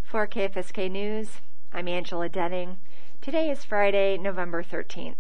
For KFSK News, I'm Angela Denning. Today is Friday, November 13th.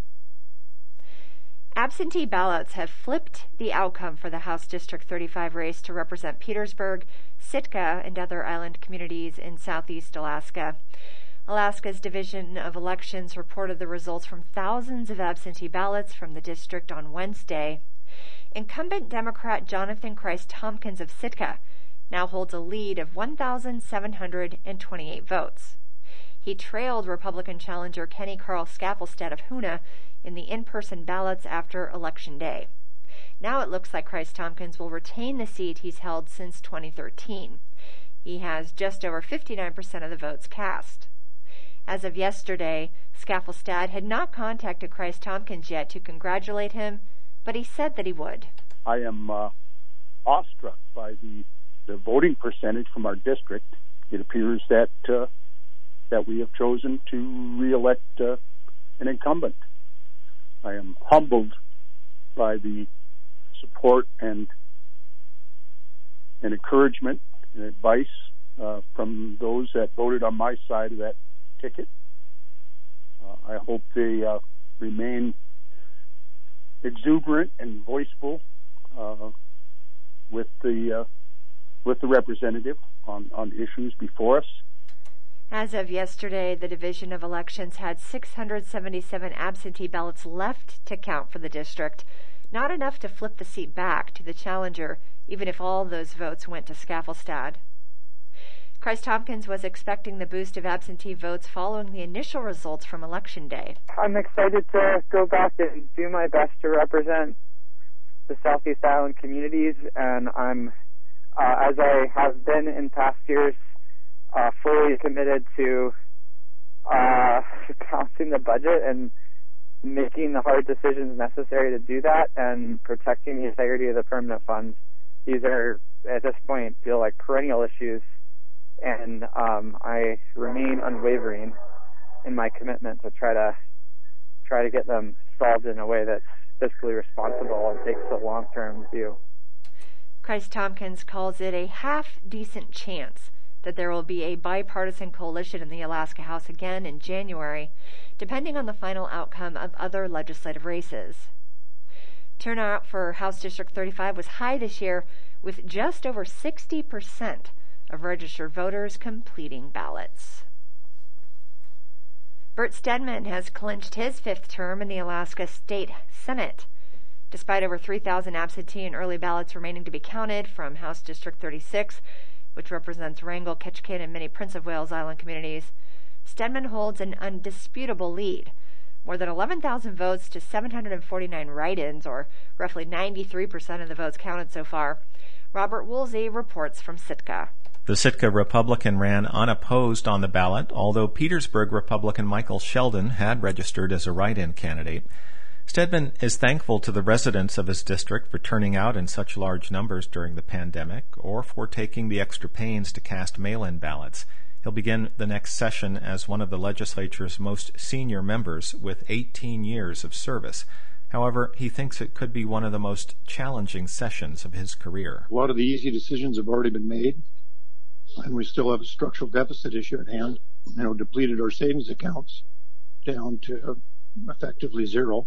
Absentee ballots have flipped the outcome for the House District 35 race to represent Petersburg, Sitka, and other island communities in southeast Alaska. Alaska's Division of Elections reported the results from thousands of absentee ballots from the district on Wednesday. Incumbent Democrat Jonathan Christ Tompkins of Sitka now holds a lead of 1,728 votes. He trailed Republican challenger Kenny Carl Skaffelstad of Hoonah in the in-person ballots after Election Day. Now it looks like Christ Tompkins will retain the seat he's held since 2013. He has just over 59% of the votes cast. As of yesterday, Skaffelstad had not contacted Christ Tompkins yet to congratulate him, but he said that he would. I am awestruck by the voting percentage from our district. It appears that we have chosen to re-elect an incumbent. I am humbled by the support and encouragement and advice from those that voted on my side of that ticket. I hope they remain exuberant and voiceful with the representative on issues before us. As of yesterday, the Division of Elections had 677 absentee ballots left to count for the district, not enough to flip the seat back to the challenger, even if all those votes went to Skaffelstad. Christ Tompkins was expecting the boost of absentee votes following the initial results from Election Day. I'm excited to go back and do my best to represent the Southeast Island communities, and I'm, as I have been in past years, fully committed to balancing the budget and making the hard decisions necessary to do that and protecting the integrity of the permanent funds. These are, at this point, feel like perennial issues, and I remain unwavering in my commitment to try to get them solved in a way that's fiscally responsible and takes a long-term view. Christ Tompkins calls it a half-decent chance that there will be a bipartisan coalition in the Alaska House again in January, depending on the final outcome of other legislative races. Turnout for House District 35 was high this year, with just over 60% of registered voters completing ballots. Bert Stedman has clinched his fifth term in the Alaska State Senate. Despite over 3,000 absentee and early ballots remaining to be counted from House District 36, which represents Wrangell, Ketchikan, and many Prince of Wales Island communities, Stedman holds an undisputable lead, more than 11,000 votes to 749 write-ins, or roughly 93% of the votes counted so far. Robert Woolsey reports from Sitka. The Sitka Republican ran unopposed on the ballot, although Petersburg Republican Michael Sheldon had registered as a write-in candidate. Stedman is thankful to the residents of his district for turning out in such large numbers during the pandemic, or for taking the extra pains to cast mail-in ballots. He'll begin the next session as one of the legislature's most senior members with 18 years of service. However, he thinks it could be one of the most challenging sessions of his career. A lot of the easy decisions have already been made, and we still have a structural deficit issue at hand. Depleted our savings accounts down to effectively zero.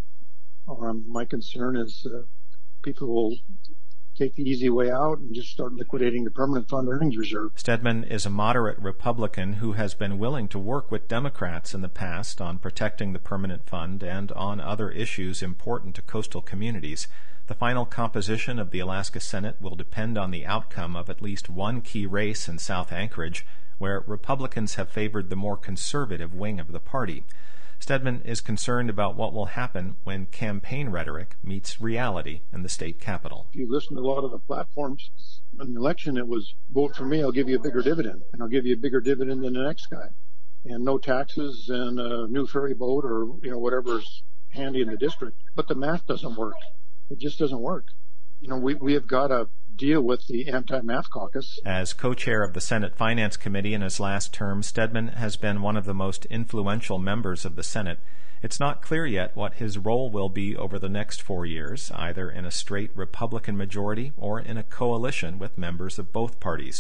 My concern is people will take the easy way out and just start liquidating the permanent fund earnings reserve. Stedman is a moderate Republican who has been willing to work with Democrats in the past on protecting the permanent fund and on other issues important to coastal communities. The final composition of the Alaska Senate will depend on the outcome of at least one key race in South Anchorage, where Republicans have favored the more conservative wing of the party. Stedman is concerned about what will happen when campaign rhetoric meets reality in the state capitol. If you listen to a lot of the platforms in the election, it was, vote for me, I'll give you a bigger dividend, and I'll give you a bigger dividend than the next guy, and no taxes and a new ferry boat or whatever's handy in the district. But the math doesn't work. It just doesn't work. We have got to deal with the anti-math caucus. As co-chair of the Senate Finance Committee in his last term, Stedman has been one of the most influential members of the Senate. It's not clear yet what his role will be over the next 4 years, either in a straight Republican majority or in a coalition with members of both parties.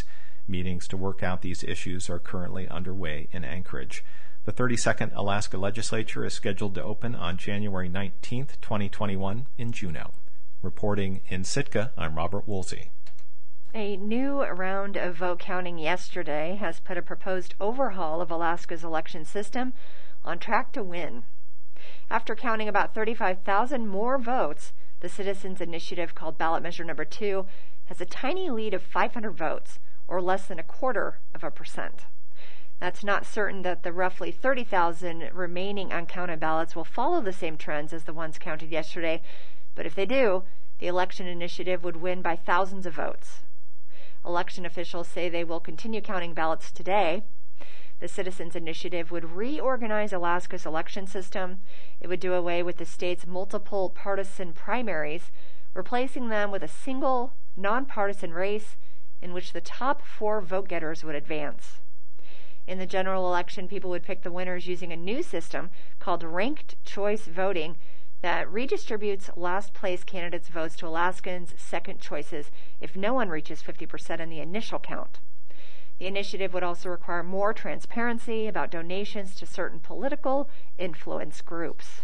Meetings to work out these issues are currently underway in Anchorage. The 32nd Alaska Legislature is scheduled to open on January 19, 2021 in Juneau. Reporting in Sitka, I'm Robert Woolsey. A new round of vote counting yesterday has put a proposed overhaul of Alaska's election system on track to win. After counting about 35,000 more votes, the Citizens Initiative, called Ballot Measure Number 2, has a tiny lead of 500 votes, or less than 0.25%. That's not certain that the roughly 30,000 remaining uncounted ballots will follow the same trends as the ones counted yesterday, but if they do, the election initiative would win by thousands of votes. Election officials say they will continue counting ballots today. The Citizens Initiative would reorganize Alaska's election system. It would do away with the state's multiple partisan primaries, replacing them with a single, nonpartisan race in which the top 4 vote-getters would advance. In the general election, people would pick the winners using a new system called ranked choice voting that redistributes last-place candidates' votes to Alaskans' second choices if no one reaches 50% in the initial count. The initiative would also require more transparency about donations to certain political influence groups.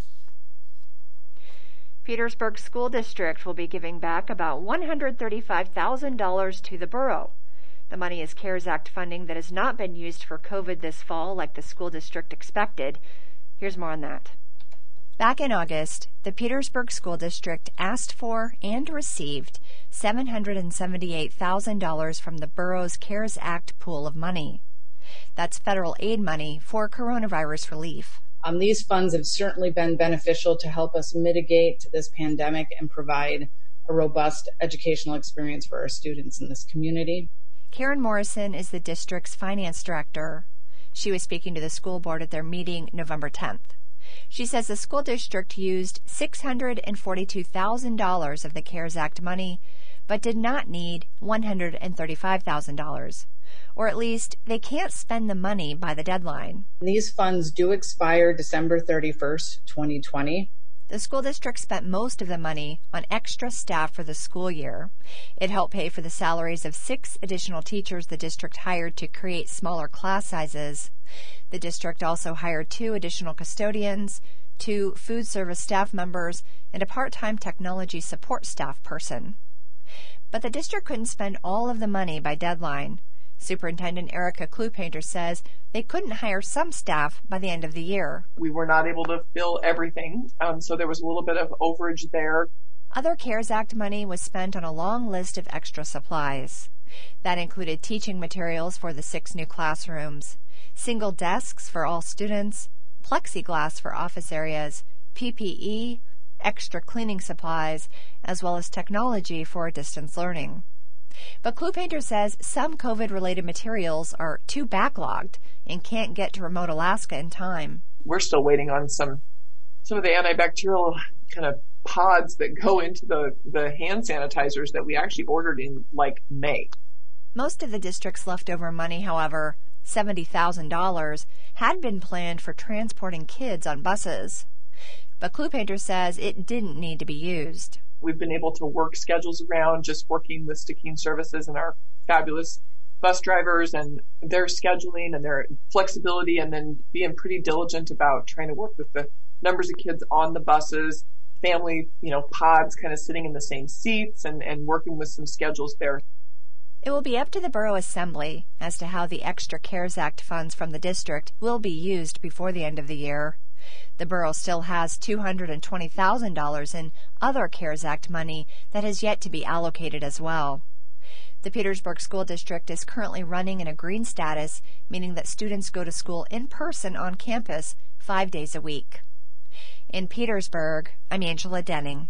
Petersburg School District will be giving back about $135,000 to the borough. The money is CARES Act funding that has not been used for COVID this fall like the school district expected. Here's more on that. Back in August, the Petersburg School District asked for and received $778,000 from the borough's CARES Act pool of money. That's federal aid money for coronavirus relief. These funds have certainly been beneficial to help us mitigate this pandemic and provide a robust educational experience for our students in this community. Karen Morrison is the district's finance director. She was speaking to the school board at their meeting November 10th. She says the school district used $642,000 of the CARES Act money, but did not need $135,000. Or at least they can't spend the money by the deadline. These funds do expire December 31st, 2020. The school district spent most of the money on extra staff for the school year. It helped pay for the salaries of 6 additional teachers the district hired to create smaller class sizes. The district also hired 2 additional custodians, 2 food service staff members, and a part-time technology support staff person. But the district couldn't spend all of the money by deadline. Superintendent Erica Klupainter says they couldn't hire some staff by the end of the year. We were not able to fill everything, so there was a little bit of overage there. Other CARES Act money was spent on a long list of extra supplies. That included teaching materials for the 6 new classrooms, single desks for all students, plexiglass for office areas, PPE, extra cleaning supplies, as well as technology for distance learning. But Klupainter says some COVID-related materials are too backlogged and can't get to remote Alaska in time. We're still waiting on some of the antibacterial kind of pods that go into the hand sanitizers that we actually ordered in May. Most of the district's leftover money, however, $70,000, had been planned for transporting kids on buses. But Klupainter says it didn't need to be used. We've been able to work schedules around just working with Stikine Services and our fabulous bus drivers and their scheduling and their flexibility, and then being pretty diligent about trying to work with the numbers of kids on the buses, family, pods kind of sitting in the same seats and working with some schedules there. It will be up to the Borough Assembly as to how the extra CARES Act funds from the district will be used before the end of the year. The borough still has $220,000 in other CARES Act money that has yet to be allocated as well. The Petersburg School District is currently running in a green status, meaning that students go to school in person on campus 5 days a week. In Petersburg, I'm Angela Denning.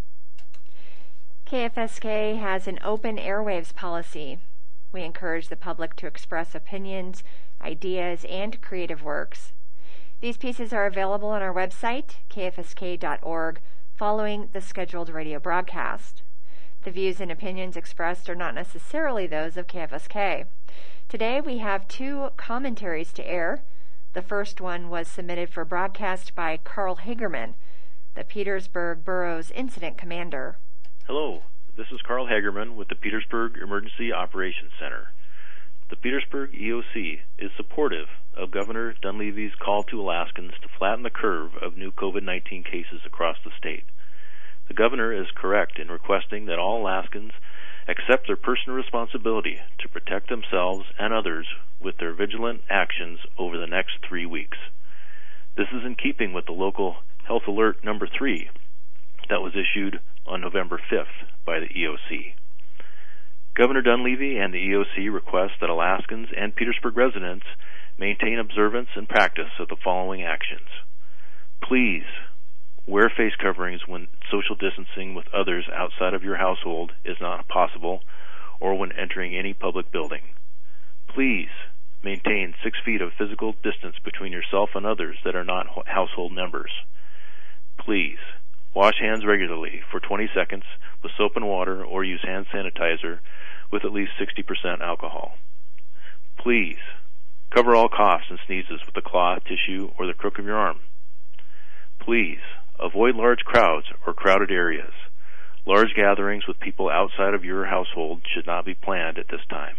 KFSK has an open airwaves policy. We encourage the public to express opinions, ideas, and creative works. These pieces are available on our website, kfsk.org, following the scheduled radio broadcast. The views and opinions expressed are not necessarily those of KFSK. Today we have 2 commentaries to air. The first one was submitted for broadcast by Carl Hagerman, the Petersburg Borough's incident commander. Hello, this is Carl Hagerman with the Petersburg Emergency Operations Center. Petersburg EOC is supportive of Governor Dunleavy's call to Alaskans to flatten the curve of new COVID-19 cases across the state. The governor is correct in requesting that all Alaskans accept their personal responsibility to protect themselves and others with their vigilant actions over the next 3 weeks. This is in keeping with the local Health Alert number 3 that was issued on November 5th by the EOC. Governor Dunleavy and the EOC request that Alaskans and Petersburg residents maintain observance and practice of the following actions. Please wear face coverings when social distancing with others outside of your household is not possible or when entering any public building. Please maintain 6 feet of physical distance between yourself and others that are not household members. Please wash hands regularly for 20 seconds with soap and water or use hand sanitizer with at least 60% alcohol. Please cover all coughs and sneezes with a cloth, tissue, or the crook of your arm. Please avoid large crowds or crowded areas. Large gatherings with people outside of your household should not be planned at this time.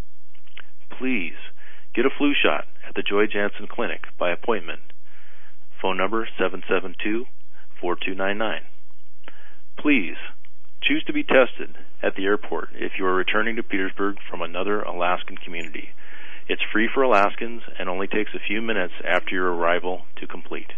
Please get a flu shot at the Joy Jansen Clinic by appointment. Phone number 772-4299. Please choose to be tested at the airport if you are returning to Petersburg from another Alaskan community. It's free for Alaskans and only takes a few minutes after your arrival to complete.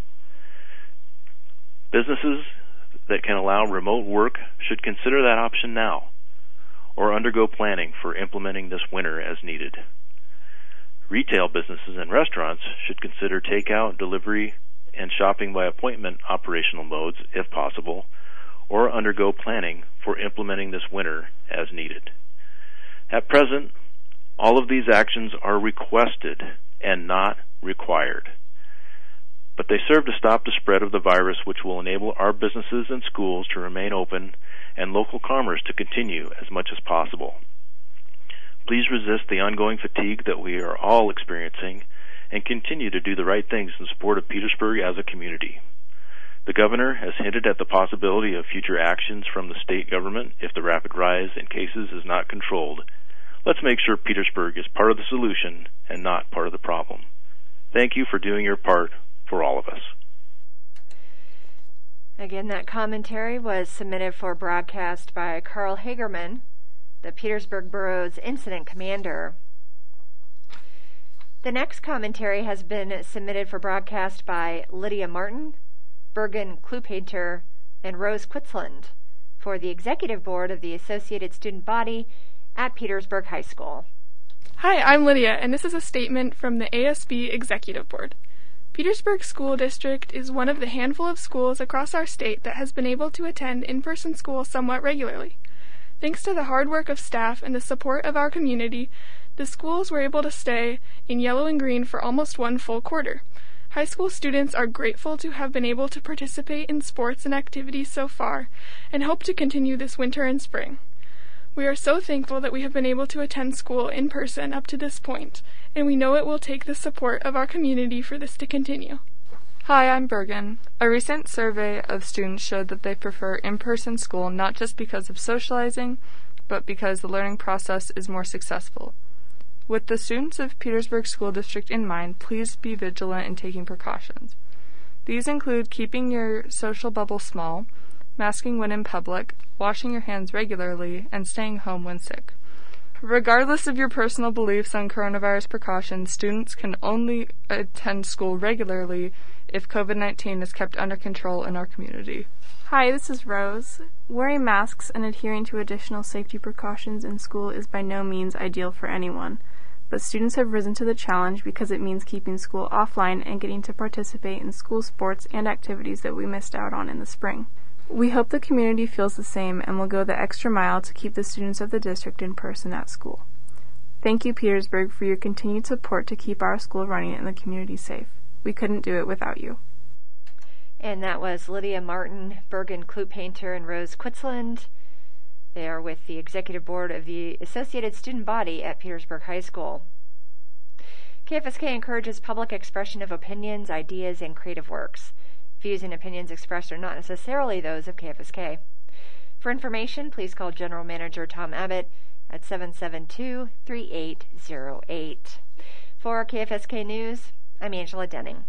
Businesses that can allow remote work should consider that option now or undergo planning for implementing this winter as needed. Retail businesses and restaurants should consider takeout, delivery, and shopping by appointment operational modes if possible, or undergo planning for implementing this winter as needed. At present, all of these actions are requested and not required. But they serve to stop the spread of the virus, which will enable our businesses and schools to remain open and local commerce to continue as much as possible. Please resist the ongoing fatigue that we are all experiencing and continue to do the right things in support of Petersburg as a community. The governor has hinted at the possibility of future actions from the state government if the rapid rise in cases is not controlled. Let's make sure Petersburg is part of the solution and not part of the problem. Thank you for doing your part for all of us. Again, that commentary was submitted for broadcast by Carl Hagerman, the Petersburg Borough's incident commander. The next commentary has been submitted for broadcast by Lydia Martin, Bergen Klupainter, and Rose Quitzland for the Executive Board of the Associated Student Body at Petersburg High School. Hi, I'm Lydia, and this is a statement from the ASB Executive Board. Petersburg School District is one of the handful of schools across our state that has been able to attend in-person school somewhat regularly. Thanks to the hard work of staff and the support of our community, the schools were able to stay in yellow and green for almost one full quarter. High school students are grateful to have been able to participate in sports and activities so far and hope to continue this winter and spring. We are so thankful that we have been able to attend school in person up to this point, and we know it will take the support of our community for this to continue. Hi, I'm Bergen. A recent survey of students showed that they prefer in-person school not just because of socializing, but because the learning process is more successful. With the students of Petersburg School District in mind, please be vigilant in taking precautions. These include keeping your social bubble small, masking when in public, washing your hands regularly, and staying home when sick. Regardless of your personal beliefs on coronavirus precautions, students can only attend school regularly if COVID-19 is kept under control in our community. Hi, this is Rose. Wearing masks and adhering to additional safety precautions in school is by no means ideal for anyone, but students have risen to the challenge because it means keeping school offline and getting to participate in school sports and activities that we missed out on in the spring. We hope the community feels the same and will go the extra mile to keep the students of the district in person at school. Thank you, Petersburg, for your continued support to keep our school running and the community safe. We couldn't do it without you. And that was Lydia Martin, Bergen Klupainter, and Rose Quitzland. They are with the Executive Board of the Associated Student Body at Petersburg High School. KFSK encourages public expression of opinions, ideas, and creative works. Views and opinions expressed are not necessarily those of KFSK. For information, please call General Manager Tom Abbott at 772-3808. For KFSK News, I'm Angela Denning.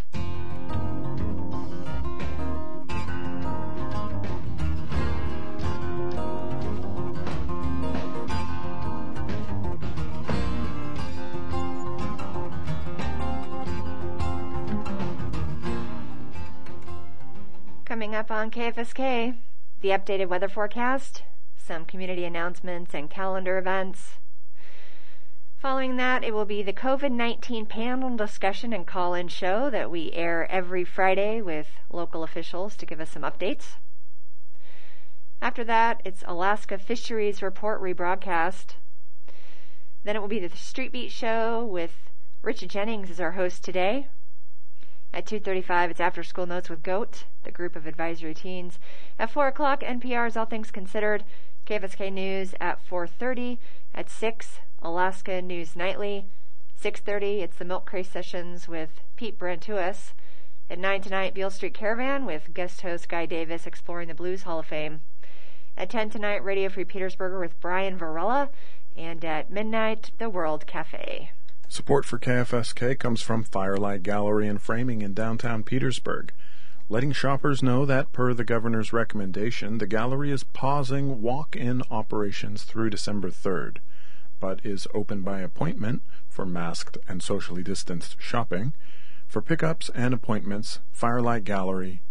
Coming up on KFSK, the updated weather forecast, some community announcements and calendar events. Following that, it will be the COVID-19 panel discussion and call-in show that we air every Friday with local officials to give us some updates. After that, it's Alaska Fisheries Report rebroadcast. Then it will be the Street Beat show with Richard Jennings as our host today. At 2:35, it's After School Notes with GOAT, the group of advisory teens. At 4 o'clock, NPR's All Things Considered. KFSK News at 4:30. At 6, Alaska News Nightly. 6:30, it's the Milk Crate Sessions with Pete Brantuas. At 9 tonight, Beale Street Caravan with guest host Guy Davis exploring the Blues Hall of Fame. At 10 tonight, Radio Free Petersburg with Brian Varela. And at midnight, the World Cafe. Support for KFSK comes from Firelight Gallery and Framing in downtown Petersburg, letting shoppers know that, per the governor's recommendation, the gallery is pausing walk-in operations through December 3rd, but is open by appointment for masked and socially distanced shopping. For pickups and appointments, Firelight Gallery,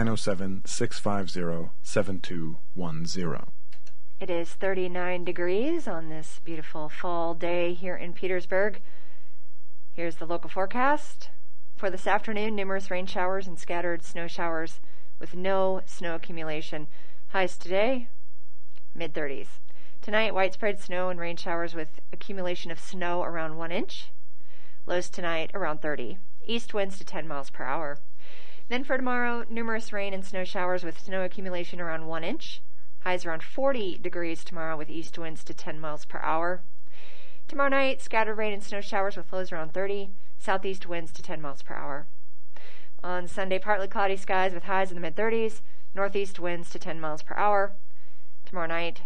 907-650-7210. It is 39 degrees on this beautiful fall day here in Petersburg. Here's the local forecast. For this afternoon, numerous rain showers and scattered snow showers with no snow accumulation. Highs today, mid-30s. Tonight, widespread snow and rain showers with accumulation of snow around 1 inch. Lows tonight around 30. East winds to 10 miles per hour. Then for tomorrow, numerous rain and snow showers with snow accumulation around 1 inch. Highs around 40 degrees tomorrow with east winds to 10 miles per hour. Tomorrow night, scattered rain and snow showers with lows around 30, southeast winds to 10 miles per hour. On Sunday, partly cloudy skies with highs in the mid-30s, northeast winds to 10 miles per hour. Tomorrow night,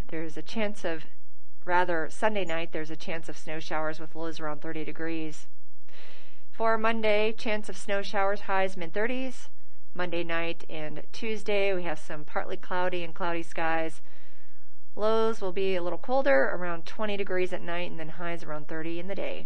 Sunday night, there's a chance of snow showers with lows around 30 degrees. For Monday, chance of snow showers, highs mid-30s. Monday night and Tuesday, we have some partly cloudy and cloudy skies. Lows will be a little colder, around 20 degrees at night, and then highs around 30 in the day.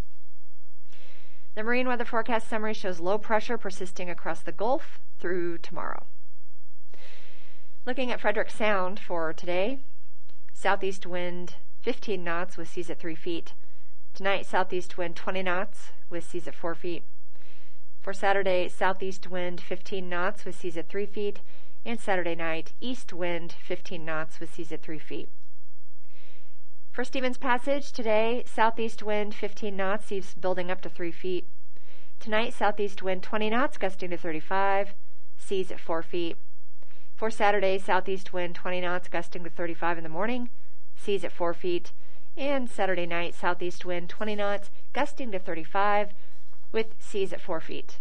The marine weather forecast summary shows low pressure persisting across the Gulf through tomorrow. Looking at Frederick Sound for today, southeast wind 15 knots with seas at 3 feet. Tonight, southeast wind 20 knots with seas at 4 feet. For Saturday, southeast wind 15 knots with seas at 3 feet. And Saturday night, east wind 15 knots with seas at 3 feet. For Stevens Passage, today, southeast wind 15 knots, seas building up to 3 feet. Tonight, southeast wind 20 knots, gusting to 35, seas at 4 feet. For Saturday, southeast wind 20 knots, gusting to 35 in the morning, seas at 4 feet. And Saturday night, southeast wind 20 knots, gusting to 35, with seas at 4 feet.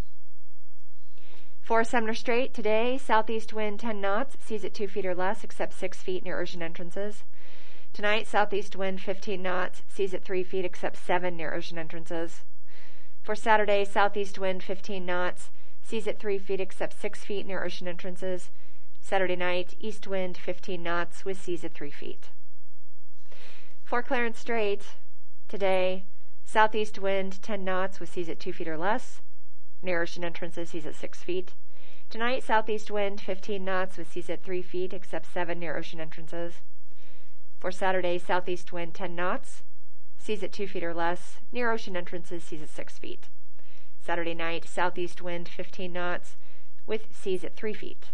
For Sumner Strait, today, southeast wind 10 knots, seas at 2 feet or less, except 6 feet near ocean entrances. Tonight, southeast wind 15 knots, seas at 3 feet, except 7 near ocean entrances. For Saturday, southeast wind 15 knots, seas at 3 feet, except 6 feet near ocean entrances. Saturday night, east wind 15 knots, with seas at 3 feet. For Clarence Strait, today, southeast wind 10 knots, with seas at 2 feet or less. Near ocean entrances, seas at 6 feet. Tonight, southeast wind 15 knots with seas at 3 feet, except 7 near ocean entrances. For Saturday, southeast wind 10 knots, seas at 2 feet or less. Near ocean entrances, seas at 6 feet. Saturday night, southeast wind 15 knots with seas at 3 feet.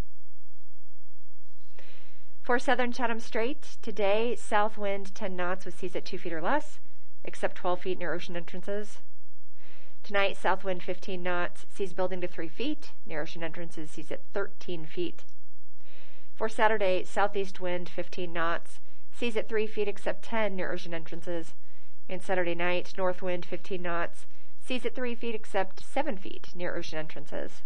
For Southern Chatham Strait, today, south wind 10 knots with seas at 2 feet or less, except 12 feet near ocean entrances. Tonight, south wind 15 knots, seas building to 3 feet. Near ocean entrances, seas at 13 feet. For Saturday, southeast wind 15 knots, seas at 3 feet except 10 near ocean entrances. And Saturday night, north wind 15 knots, seas at 3 feet except 7 feet near ocean entrances.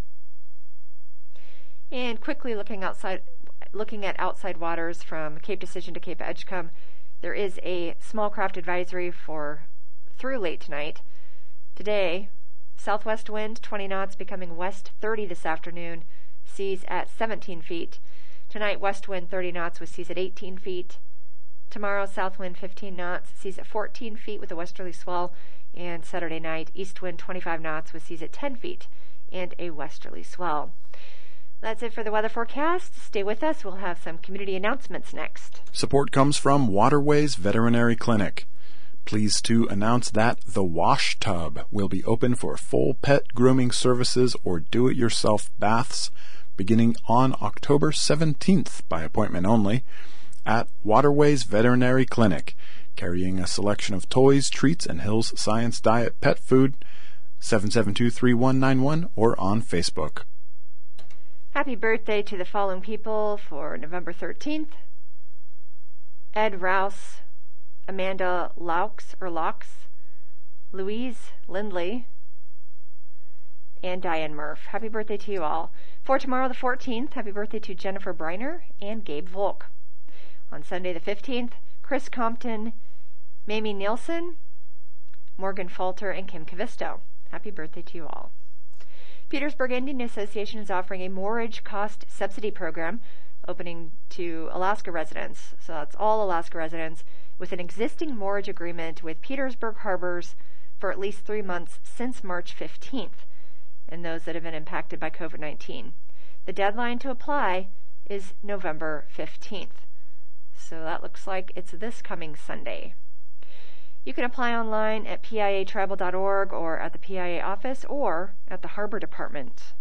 And quickly looking at outside waters from Cape Decision to Cape Edgecombe, There is a small craft advisory through late tonight. Today, southwest wind 20 knots, becoming west 30 this afternoon, seas at 17 feet. Tonight, west wind 30 knots with seas at 18 feet. Tomorrow, south wind 15 knots, seas at 14 feet with a westerly swell. And Saturday night, east wind 25 knots with seas at 10 feet and a westerly swell. That's it for the weather forecast. Stay with us. We'll have some community announcements next. Support comes from Waterways Veterinary Clinic. Pleased to announce that the Wash Tub will be open for full pet grooming services or do-it-yourself baths beginning on October 17th by appointment only at Waterways Veterinary Clinic, carrying a selection of toys, treats, and Hills Science Diet pet food. 772-3191 or on Facebook. Happy birthday to the following people for November 13th. Ed Rouse, Amanda Laux, Louise Lindley, and Diane Murph. Happy birthday to you all. For tomorrow the 14th, happy birthday to Jennifer Briner and Gabe Volk. On Sunday the 15th, Chris Compton, Mamie Nielsen, Morgan Falter, and Kim Cavisto. Happy birthday to you all. Petersburg Indian Association is offering a moorage cost subsidy program opening to Alaska residents. So that's all Alaska residents with an existing moorage agreement with Petersburg Harbors for at least 3 months since March 15th, and those that have been impacted by COVID-19. The deadline to apply is November 15th. So that looks like it's this coming Sunday. You can apply online at piatribal.org or at the PIA office or at the Harbor Department.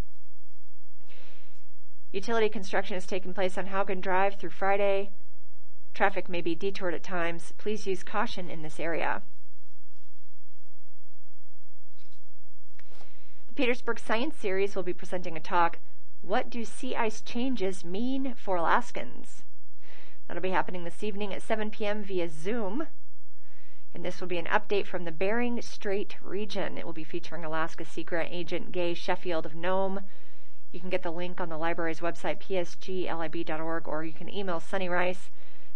Utility construction is taking place on Haugen Drive through Friday. Traffic may be detoured at times. Please use caution in this area. The Petersburg Science Series will be presenting a talk, What Do Sea Ice Changes Mean for Alaskans? That'll be happening this evening at 7 p.m. via Zoom. And this will be an update from the Bering Strait region. It will be featuring Alaska Secret Agent Gay Sheffield of Nome. You can get the link on the library's website, psglib.org, or you can email Sunny Rice,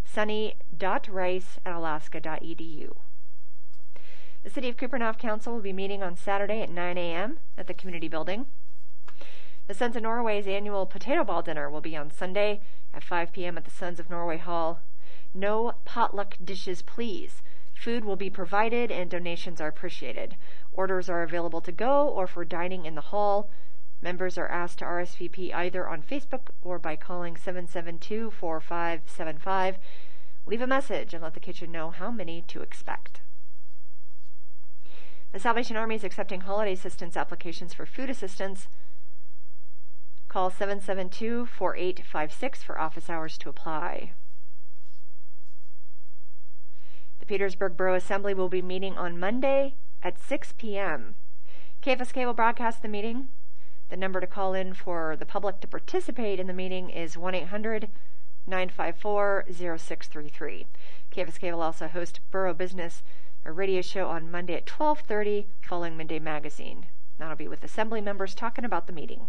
sunny.rice@alaska.edu. The City of Kupreanof Council will be meeting on Saturday at 9 a.m. at the Community Building. The Sons of Norway's annual Potato Ball Dinner will be on Sunday at 5 p.m. at the Sons of Norway Hall. No potluck dishes, please. Food will be provided and donations are appreciated. Orders are available to go or for dining in the hall. Members are asked to RSVP either on Facebook or by calling 772-4575. Leave a message and let the kitchen know how many to expect. The Salvation Army is accepting holiday assistance applications for food assistance. Call 772-4856 for office hours to apply. The Petersburg Borough Assembly will be meeting on Monday at 6 p.m. KFSK will broadcast the meeting. The number to call in for the public to participate in the meeting is 1-800-954-0633. KFSK will also host Borough Business, a radio show on Monday at 12:30 following Midday Magazine. That'll be with Assembly members talking about the meeting.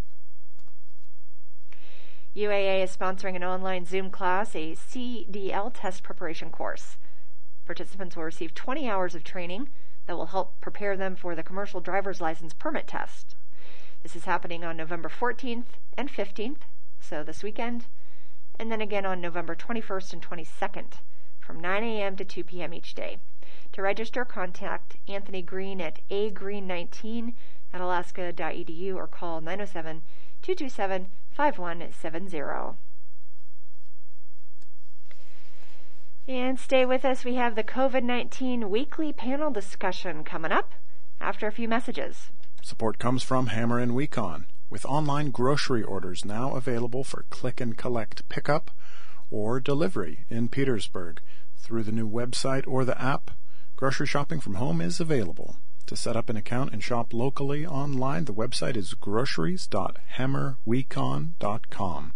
UAA is sponsoring an online Zoom class, a CDL test preparation course. Participants will receive 20 hours of training that will help prepare them for the commercial driver's license permit test. This is happening on November 14th and 15th, so this weekend, and then again on November 21st and 22nd from 9 a.m. to 2 p.m. each day. To register, contact Anthony Green at agreen19@alaska.edu or call 907-227-5170. And stay with us. We have the COVID-19 weekly panel discussion coming up after a few messages. Support comes from Hammer and Wecon, with online grocery orders now available for click and collect pickup or delivery in Petersburg through the new website or the app. Grocery shopping from home is available. To set up an account and shop locally online, the website is groceries.hammerwecon.com.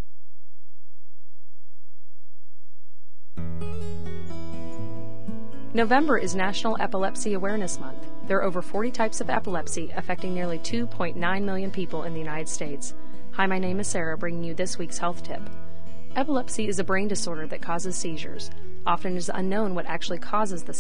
November is National Epilepsy Awareness Month. There are over 40 types of epilepsy affecting nearly 2.9 million people in the United States. Hi, my name is Sarah, bringing you this week's health tip. Epilepsy is a brain disorder that causes seizures. Often it is unknown what actually causes the